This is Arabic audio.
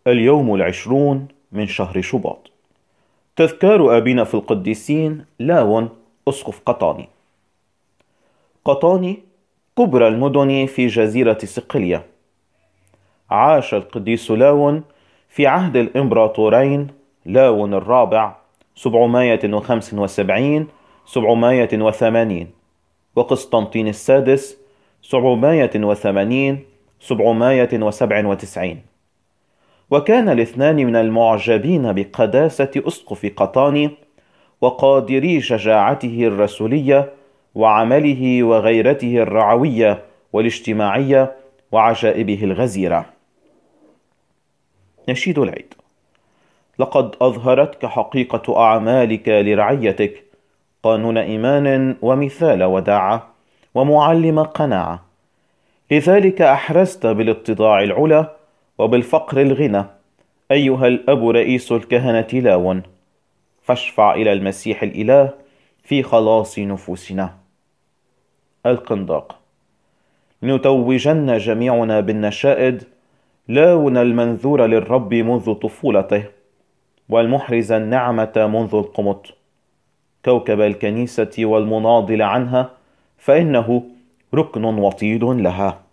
اليوم 20 من شهر شباط. تذكار أبينا في القديسين لاون أسقف قطاني. قطاني كبرى المدن في جزيرة صقلية. عاش القديس لاون في عهد الإمبراطورين لاون الرابع 775 780، وقسطنطين السادس 780 797. وكان الاثنان من المعجبين بقداسة أسقف قطاني وقادري شجاعته الرسولية وعمله وغيرته الرعوية والاجتماعية وعجائبه الغزيرة. نشيد العيد. لقد أظهرتك حقيقة أعمالك لرعيتك قانون إيمان ومثال وداعة ومعلم قناعة، لذلك أحرزت بالاتضاع العلا وبالفقر الغنى أيها الأب رئيس الكهنة لاون، فاشفع إلى المسيح الإله في خلاص نفوسنا. القنداق. لنتوجن جميعنا بالنشائد لاون المنذور للرب منذ طفولته، والمحرز النعمة منذ القمط، كوكب الكنيسة والمناضل عنها، فإنه ركن وطيد لها.